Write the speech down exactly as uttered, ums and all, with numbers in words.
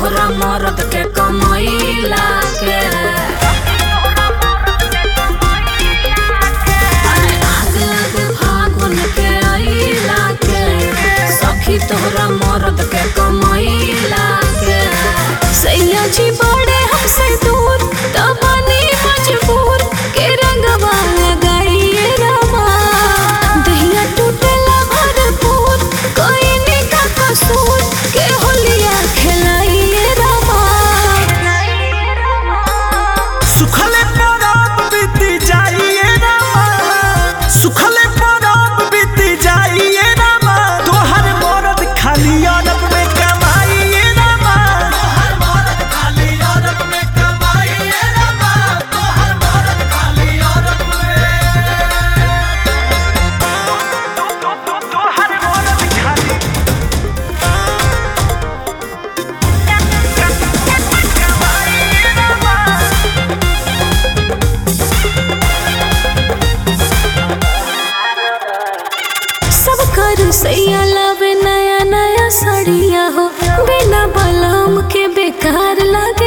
तोहरा मरद के कमैला के आग लग फागुन के अइला के सखी तोहरा मरद के कमैला के सैया जी बड़े हमसे दूर तबानी मजबूर के रंगवा लगाइए रामा दहिया टूटेला भरपूर कोई ने का कसूर के होलिया खिलाइए रामा सुखले परब बीती जाइए रामा सुखले परब बीती जाइए रामा तोहर मरद खाली अरब में कमाइए रामा तोहर मरद खाली अरब में कमाइए रामा तोहर मरद खाली अरब में तोहर मरद खाली कमाइए रामा सब कर सैया लावे नया नया साड़िया हो बिना बलम के बेकार लग